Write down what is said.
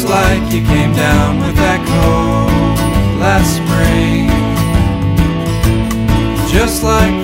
like you came down with that cold last spring. Just like